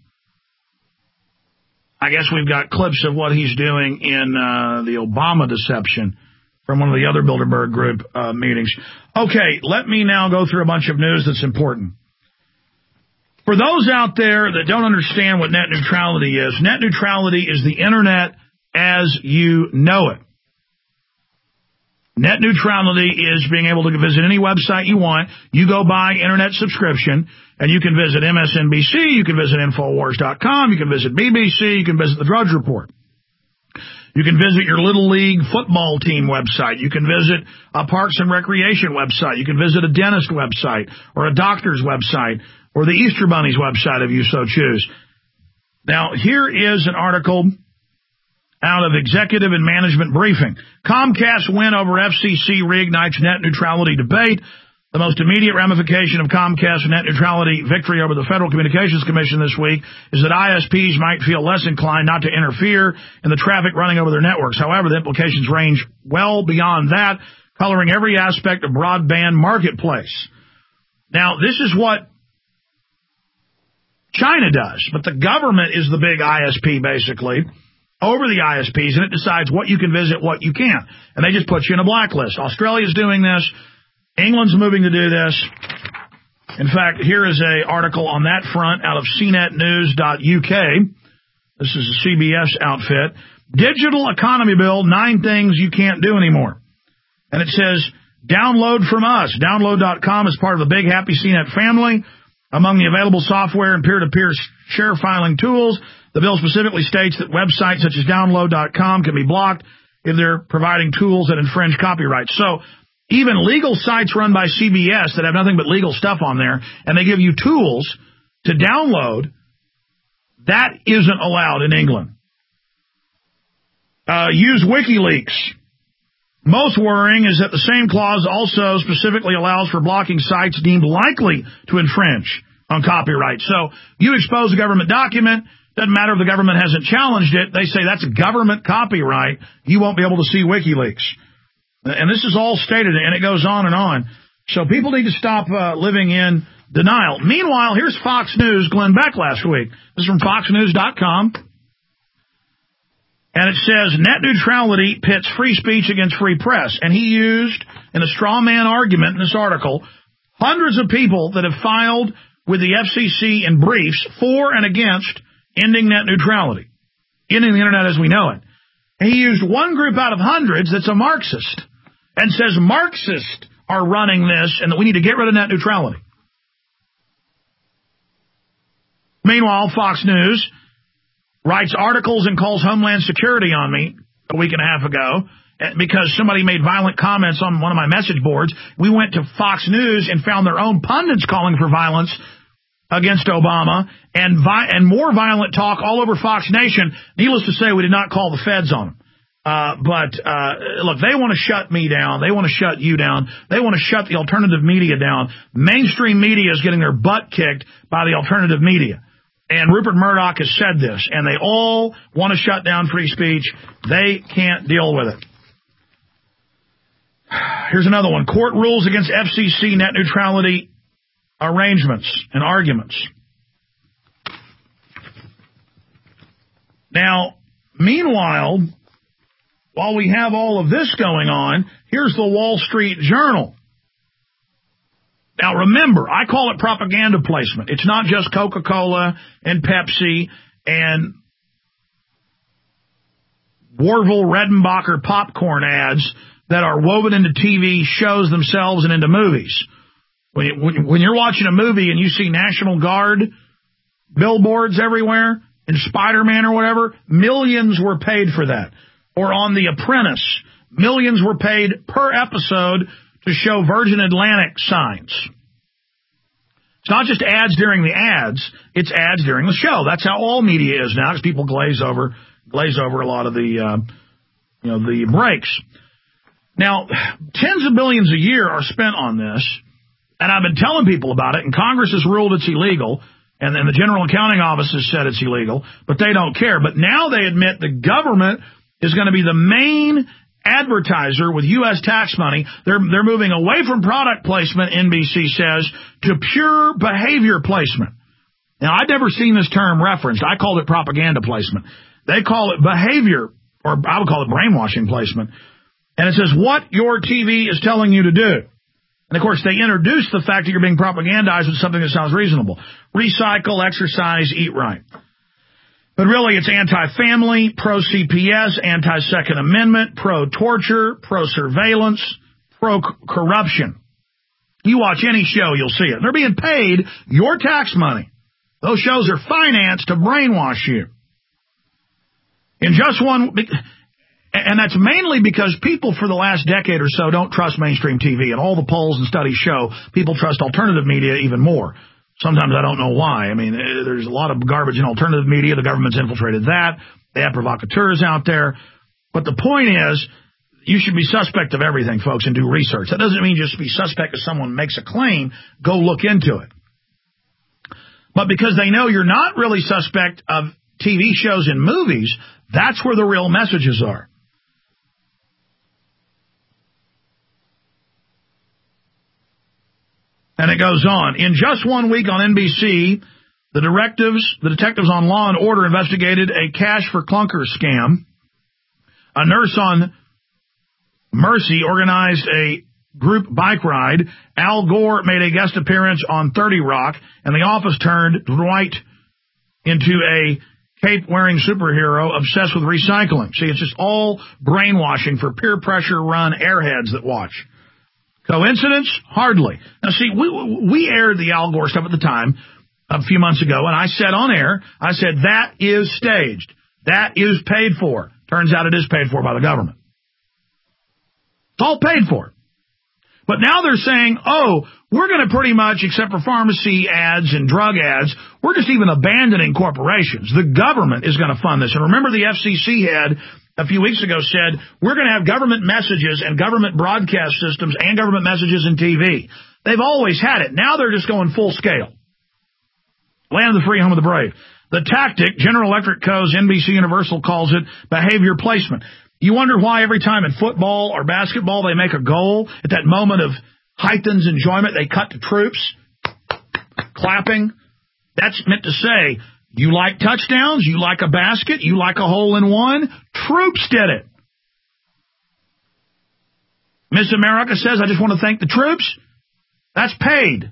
I guess we've got clips of what he's doing in the Obama deception from one of the other Bilderberg Group meetings. Okay, let me now go through a bunch of news that's important. For those out there that don't understand what net neutrality is the Internet as you know it. Net neutrality is being able to visit any website you want. You go buy Internet subscription, and you can visit MSNBC, you can visit Infowars.com, you can visit BBC, you can visit the Drudge Report. You can visit your Little League football team website. You can visit a Parks and Recreation website. You can visit a dentist website or a doctor's website or the Easter Bunny's website if you so choose. Now, here is an article out of Executive and Management Briefing. Comcast win over FCC reignites net neutrality debate. The most immediate ramification of Comcast's net neutrality victory over the Federal Communications Commission this week is that ISPs might feel less inclined not to interfere in the traffic running over their networks. However, the implications range well beyond that, coloring every aspect of broadband marketplace. Now, this is what China does, but the government is the big ISP, basically, over the ISPs, and it decides what you can visit, what you can't. And they just put you in a blacklist. Australia's doing this. England's moving to do this. In fact, here is an article on that front out of cnetnews.uk. This is a CBS outfit. Digital Economy Bill, 9 things you can't do anymore. And it says, download from us. Download.com is part of the big happy CNET family. Among the available software and peer-to-peer share filing tools, the bill specifically states that websites such as download.com can be blocked if they're providing tools that infringe copyright. So even legal sites run by CBS that have nothing but legal stuff on there, and they give you tools to download, that isn't allowed in England. Use WikiLeaks. Most worrying is that the same clause also specifically allows for blocking sites deemed likely to infringe on copyright. So you expose a government document, doesn't matter if the government hasn't challenged it, they say that's government copyright, you won't be able to see WikiLeaks. And this is all stated, and it goes on and on. So people need to stop living in denial. Meanwhile, here's Fox News, Glenn Beck last week. This is from FoxNews.com. And it says, net neutrality pits free speech against free press. And he used, in a straw man argument in this article, hundreds of people that have filed with the FCC in briefs for and against ending net neutrality, ending the Internet as we know it. And he used one group out of hundreds that's a Marxist and says Marxists are running this and that we need to get rid of net neutrality. Meanwhile, Fox News writes articles and calls Homeland Security on me a week and a half ago because somebody made violent comments on one of my message boards. We went to Fox News and found their own pundits calling for violence against Obama and more violent talk all over Fox Nation. Needless to say, we did not call the feds on them. Look, they want to shut me down. They want to shut you down. They want to shut the alternative media down. Mainstream media is getting their butt kicked by the alternative media. And Rupert Murdoch has said this, and they all want to shut down free speech. They can't deal with it. Here's another one. Court rules against FCC net neutrality arrangements and arguments. Now, meanwhile, while we have all of this going on, here's the Wall Street Journal. Now, remember, I call it propaganda placement. It's not just Coca-Cola and Pepsi and Orville Redenbacher popcorn ads that are woven into TV shows themselves and into movies. When you're watching a movie and you see National Guard billboards everywhere in Spider-Man or whatever, millions were paid for that. Or on The Apprentice, millions were paid per episode to show Virgin Atlantic signs. It's not just ads during the ads, it's ads during the show. That's how all media is now, because people glaze over a lot of the the breaks. Now, tens of billions a year are spent on this, and I've been telling people about it, and Congress has ruled it's illegal, and then the General Accounting Office has said it's illegal, but they don't care. But now they admit the government is going to be the main advertiser with U.S. tax money. They're moving away from product placement, NBC says, to pure behavior placement. Now, I'd never seen this term referenced. I called it propaganda placement. They call it behavior, or I would call it brainwashing placement. And it says what your TV is telling you to do. And, of course, they introduce the fact that you're being propagandized with something that sounds reasonable. Recycle, exercise, eat right. But really, it's anti-family, pro-CPS, anti-Second Amendment, pro-torture, pro-surveillance, pro-corruption. You watch any show, you'll see it. They're being paid your tax money. Those shows are financed to brainwash you. In just one... And that's mainly because people for the last decade or so don't trust mainstream TV. And all the polls and studies show people trust alternative media even more. Sometimes I don't know why. I mean, there's a lot of garbage in alternative media. The government's infiltrated that. They have provocateurs out there. But the point is, you should be suspect of everything, folks, and do research. That doesn't mean just be suspect if someone makes a claim. Go look into it. But because they know you're not really suspect of TV shows and movies, that's where the real messages are. And it goes on. In just 1 week on NBC, the detectives on Law and Order investigated a cash for clunkers scam. A nurse on Mercy organized a group bike ride. Al Gore made a guest appearance on 30 Rock, and The Office turned Dwight into a cape-wearing superhero obsessed with recycling. See, it's just all brainwashing for peer pressure-run airheads that watch. Coincidence? Hardly. Now, see, we aired the Al Gore stuff at the time a few months ago, and I said on air, I said, that is staged. That is paid for. Turns out it is paid for by the government. It's all paid for. But now they're saying, oh, we're going to pretty much, except for pharmacy ads and drug ads, we're just even abandoning corporations. The government is going to fund this. And remember the FCC head a few weeks ago said, we're going to have government messages and government broadcast systems and government messages in TV. They've always had it. Now they're just going full scale. Land of the free, home of the brave. The tactic, General Electric Co.'s NBC Universal calls it behavior placement. You wonder why every time in football or basketball they make a goal, at that moment of heightened enjoyment, they cut to troops, clapping. That's meant to say, you like touchdowns, you like a basket, you like a hole-in-one. Troops did it. Miss America says, I just want to thank the troops. That's paid.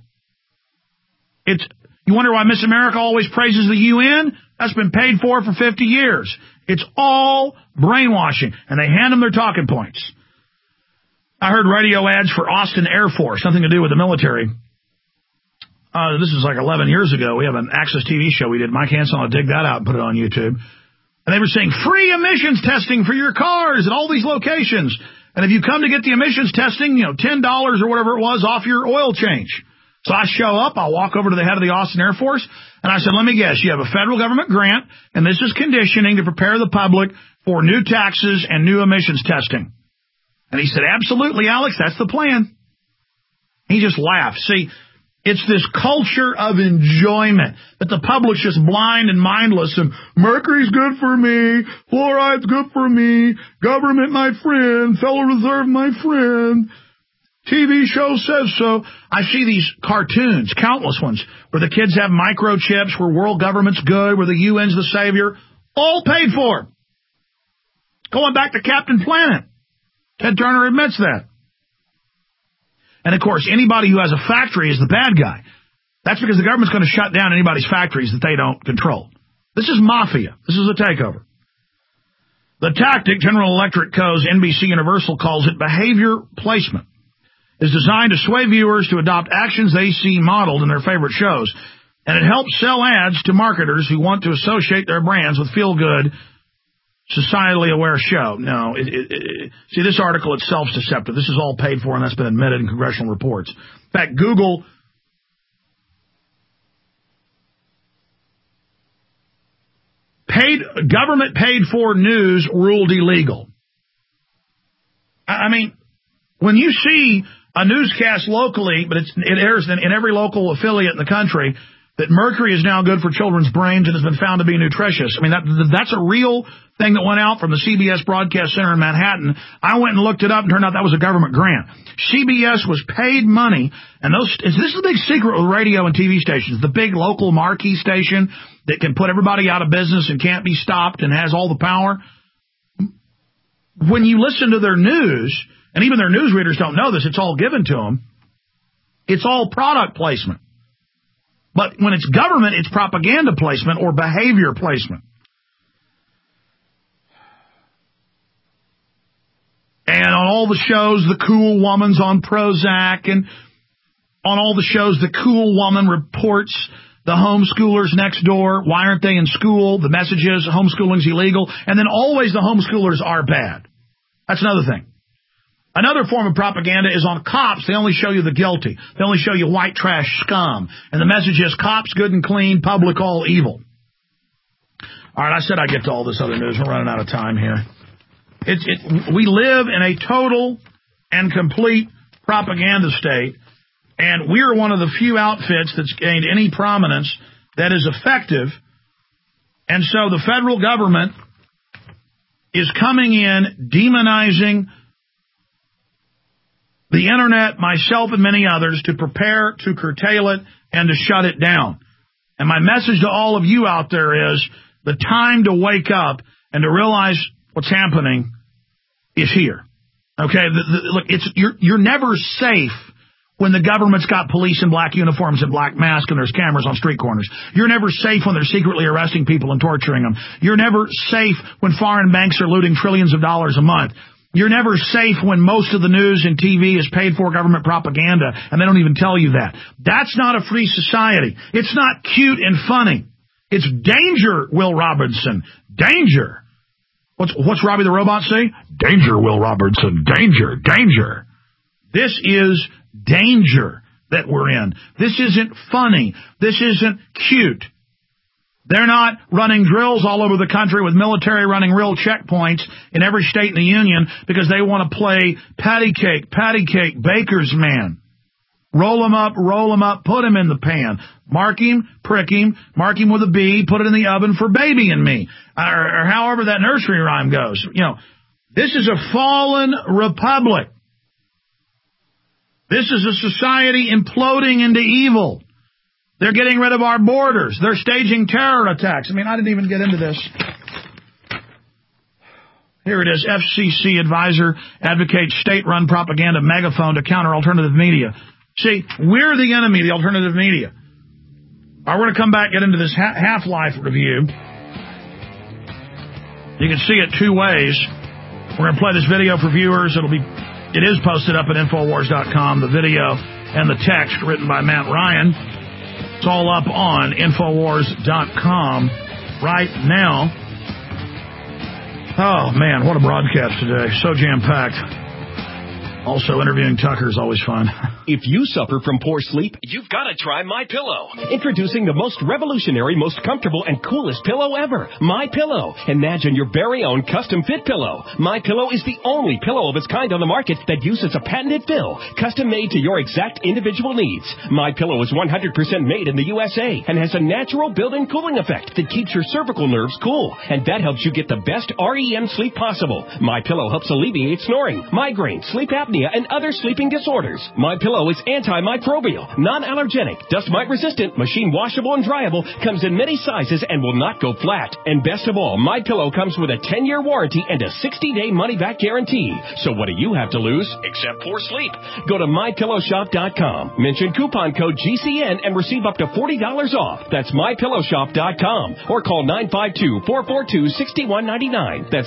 You wonder why Miss America always praises the UN? That's been paid for 50 years. It's all brainwashing, and they hand them their talking points. I heard radio ads for Austin Air Force, something to do with the military. This is like 11 years ago. We have an Access TV show we did. Mike Hansen will dig that out and put it on YouTube. And they were saying free emissions testing for your cars at all these locations. And if you come to get the emissions testing, $10 or whatever it was off your oil change. So I show up, I'll walk over to the head of the Austin Air Force, and I said, let me guess, you have a federal government grant, and this is conditioning to prepare the public for new taxes and new emissions testing. And he said, absolutely, Alex, that's the plan. He just laughed. See, it's this culture of enjoyment that the public's just blind and mindless, and mercury's good for me, fluoride's good for me, government my friend, Federal Reserve my friend. TV show says so. I see these cartoons, countless ones, where the kids have microchips, where world government's good, where the UN's the savior, all paid for. Going back to Captain Planet. Ted Turner admits that. And, of course, anybody who has a factory is the bad guy. That's because the government's going to shut down anybody's factories that they don't control. This is mafia. This is a takeover. The tactic, General Electric Co.'s NBC Universal calls it behavior placement, is designed to sway viewers to adopt actions they see modeled in their favorite shows. And it helps sell ads to marketers who want to associate their brands with feel-good, societally aware show. No, see, this article is self-deceptive. This is all paid for, and that's been admitted in congressional reports. In fact, Google government paid for news ruled illegal. I mean, when you see a newscast locally, but it airs in every local affiliate in the country, that mercury is now good for children's brains and has been found to be nutritious. I mean, that's a real thing that went out from the CBS Broadcast Center in Manhattan. I went and looked it up and turned out that was a government grant. CBS was paid money, and this is the big secret with radio and TV stations, the big local marquee station that can put everybody out of business and can't be stopped and has all the power. When you listen to their news, and even their newsreaders don't know this, it's all given to them, it's all product placement. But when it's government, it's propaganda placement or behavior placement. And on all the shows, the cool woman's on Prozac, and on all the shows, the cool woman reports the homeschoolers next door. Why aren't they in school? The message is homeschooling's illegal. And then always the homeschoolers are bad. That's another thing. Another form of propaganda is on cops. They only show you the guilty. They only show you white trash scum. And the message is cops good and clean, public all evil. All right, I said I'd get to all this other news. We're running out of time here. We live in a total and complete propaganda state, and we're one of the few outfits that's gained any prominence that is effective. And so the federal government is coming in, demonizing the Internet, myself and many others, to prepare to curtail it and to shut it down. And my message to all of you out there is the time to wake up and to realize what's happening is here. Okay, look, you're never safe when the government's got police in black uniforms and black masks and there's cameras on street corners. You're never safe when they're secretly arresting people and torturing them. You're never safe when foreign banks are looting trillions of dollars a month. You're never safe when most of the news and TV is paid for government propaganda, and they don't even tell you that. That's not a free society. It's not cute and funny. It's danger, Will Robinson. Danger. What's Robbie the Robot say? Danger, Will Robertson. Danger, danger. This is danger that we're in. This isn't funny. This isn't cute. They're not running drills all over the country with military running real checkpoints in every state in the union because they want to play patty cake, baker's man. Roll him up, put him in the pan. Mark him, prick him, mark him with a B, put it in the oven for baby and me. Or however that nursery rhyme goes. You know, this is a fallen republic. This is a society imploding into evil. They're getting rid of our borders. They're staging terror attacks. I mean, I didn't even get into this. Here it is. FCC advisor advocates state-run propaganda megaphone to counter alternative media. See, we're the enemy of the alternative media. All right, we're going to come back, get into this Half-Life review. You can see it two ways. We're going to play this video for viewers. It is posted up at Infowars.com, the video and the text written by Matt Ryan. It's all up on Infowars.com right now. Oh, man, what a broadcast today. So jam-packed. Also, interviewing Tucker is always fun. If you suffer from poor sleep, you've got to try MyPillow. Introducing the most revolutionary, most comfortable, and coolest pillow ever, MyPillow. Imagine your very own custom-fit pillow. MyPillow is the only pillow of its kind on the market that uses a patented fill, custom-made to your exact individual needs. MyPillow is 100% made in the USA and has a natural built-in cooling effect that keeps your cervical nerves cool, and that helps you get the best REM sleep possible. MyPillow helps alleviate snoring, migraine, sleep apnea, and other sleeping disorders. MyPillow is antimicrobial, non-allergenic, dust mite resistant, machine washable and dryable, comes in many sizes and will not go flat. And best of all, MyPillow comes with a 10-year warranty and a 60-day money-back guarantee. So what do you have to lose except poor sleep? Go to MyPillowShop.com, mention coupon code GCN and receive up to $40 off. That's MyPillowShop.com or call 952-442-6199. That's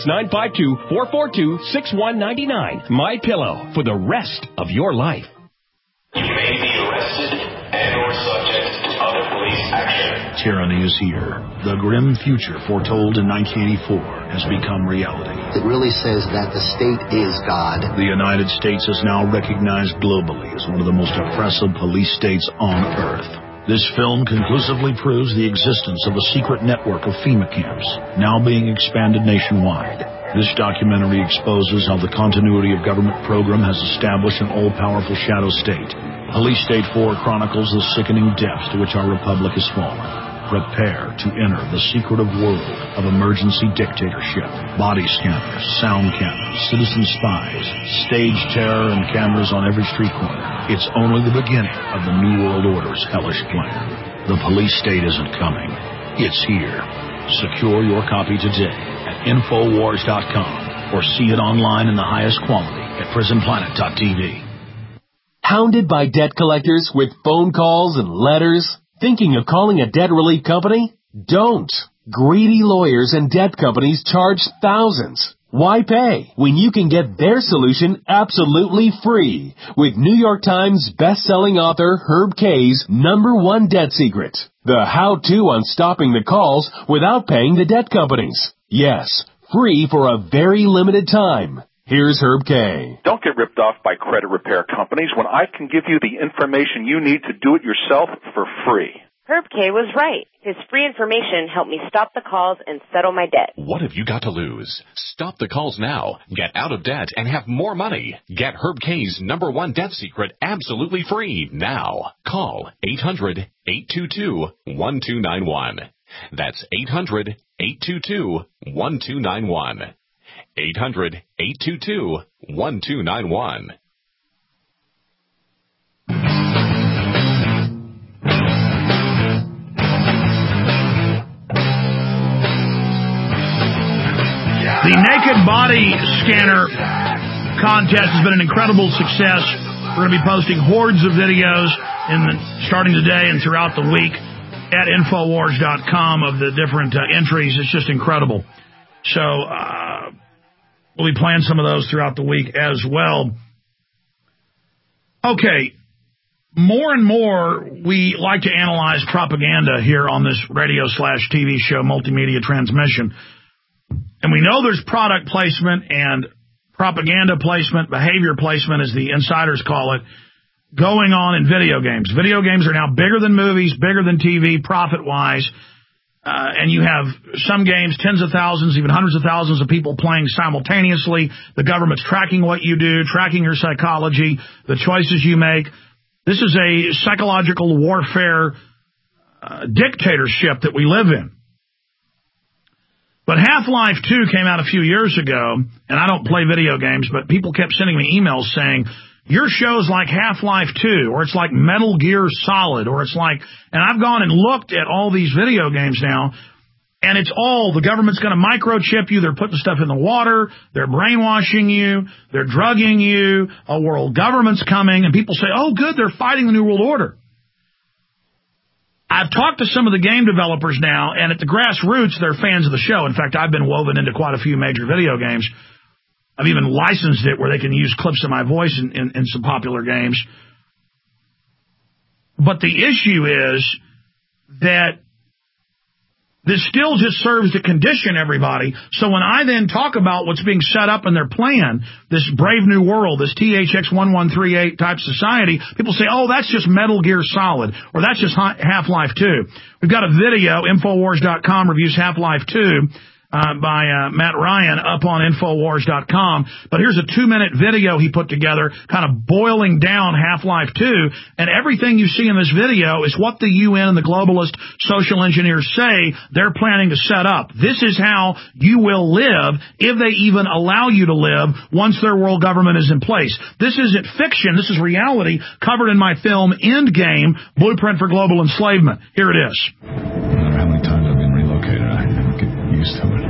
952-442-6199. MyPillow, for the rest of your life. You may be arrested and or subject to other police action. Tyranny is here. The grim future foretold in 1984 has become reality. It really says that the state is God. The United States is now recognized globally as one of the most oppressive police states on Earth. This film conclusively proves the existence of a secret network of FEMA camps, now being expanded nationwide. This documentary exposes how the continuity of government program has established an all-powerful shadow state. Police State 4 chronicles the sickening depths to which our republic has fallen. Prepare to enter the secretive world of emergency dictatorship. Body scanners, sound cameras, citizen spies, stage terror, and cameras on every street corner. It's only the beginning of the New World Order's hellish plan. The police state isn't coming. It's here. Secure your copy today at Infowars.com or see it online in the highest quality at PrisonPlanet.tv. Hounded by debt collectors with phone calls and letters? Thinking of calling a debt relief company? Don't. Greedy lawyers and debt companies charge thousands. Why pay when you can get their solution absolutely free with New York Times best-selling author Herb Kay's #1 debt secret, the how-to on stopping the calls without paying the debt companies. Yes, free for a very limited time. Here's Herb Kay. Don't get ripped off by credit repair companies when I can give you the information you need to do it yourself for free. Herb Kay was right. His free information helped me stop the calls and settle my debt. What have you got to lose? Stop the calls now. Get out of debt and have more money. Get Herb Kay's #1 debt secret absolutely free now. Call 800-822-1291. That's 800-822-1291. 800-822-1291. The naked body scanner contest has been an incredible success. We're going to be posting hordes of videos starting today and throughout the week at Infowars.com of the different entries. It's just incredible. So we'll be playing some of those throughout the week as well. Okay, more and more we like to analyze propaganda here on this radio/TV show multimedia transmission. And we know there's product placement and propaganda placement, behavior placement, as the insiders call it, going on in video games. Video games are now bigger than movies, bigger than TV, profit-wise. And you have some games, tens of thousands, even hundreds of thousands of people playing simultaneously. The government's tracking what you do, tracking your psychology, the choices you make. This is a psychological warfare dictatorship that we live in. But Half-Life 2 came out a few years ago, and I don't play video games, but people kept sending me emails saying, your show's like Half-Life 2, or it's like Metal Gear Solid, or it's like, and I've gone and looked at all these video games now, and it's all, the government's going to microchip you, they're putting stuff in the water, they're brainwashing you, they're drugging you, a world government's coming, and people say, oh good, they're fighting the New World Order. I've talked to some of the game developers now, and at the grassroots, they're fans of the show. In fact, I've been woven into quite a few major video games. I've even licensed it where they can use clips of my voice in some popular games. But the issue is that this still just serves to condition everybody. So when I then talk about what's being set up in their plan, this Brave New World, this THX 1138 type society, people say, oh, that's just Metal Gear Solid, or that's just Half-Life 2. We've got a video, Infowars.com reviews Half-Life 2, by Matt Ryan up on Infowars.com. But here's a 2-minute video he put together, kind of boiling down Half-Life 2, and everything you see in this video is what the UN and the globalist social engineers say they're planning to set up. This is how you will live, if they even allow you to live, once their world government is in place. This isn't fiction, this is reality, covered in my film Endgame, Blueprint for Global Enslavement. Here it is. No matter how many times I've been relocated, I get used to it.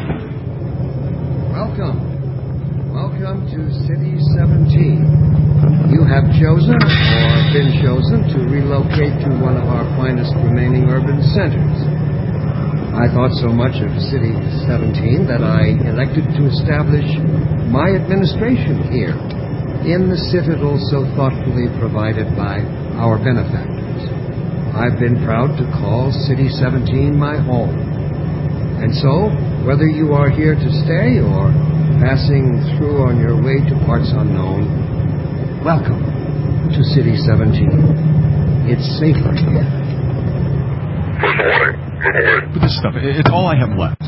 Welcome to City 17. You have chosen or been chosen to relocate to one of our finest remaining urban centers. I thought so much of City 17 that I elected to establish my administration here in the citadel so thoughtfully provided by our benefactors. I've been proud to call City 17 my home. And so, whether you are here to stay or passing through on your way to parts unknown, welcome to City 17. It's safer here. But this stuff, it's all I have left.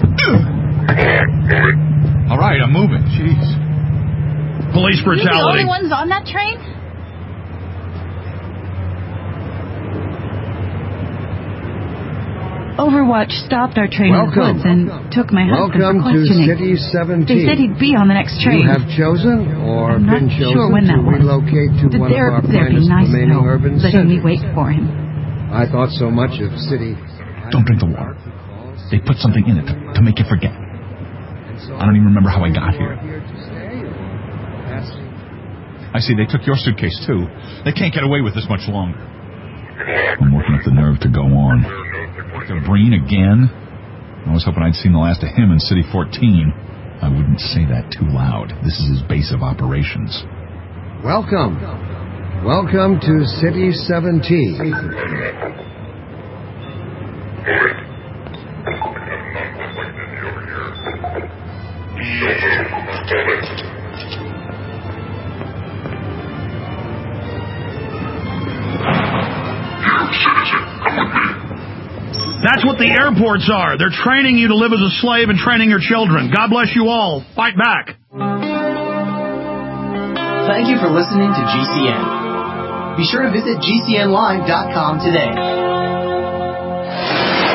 All right, I'm moving. Jeez. Police brutality. Are you the only ones on that train? Overwatch stopped our train in the woods and took my husband for questioning. Welcome to City 17. They said he'd be on the next train. You have chosen or been chosen sure when that to relocate to one of our finest remaining urban centers. Letting me wait for him. I thought so much of City. Don't drink the water. They put something in it to make you forget. I don't even remember how I got here. I see they took your suitcase too. They can't get away with this much longer. I'm working up the nerve to go on. Dr. Breen again? I was hoping I'd seen the last of him in City 14. I wouldn't say that too loud. This is his base of operations. Welcome. Welcome to City 17. That's what the airports are. They're training you to live as a slave and training your children. God bless you all. Fight back. Thank you for listening to GCN. Be sure to visit GCNlive.com today.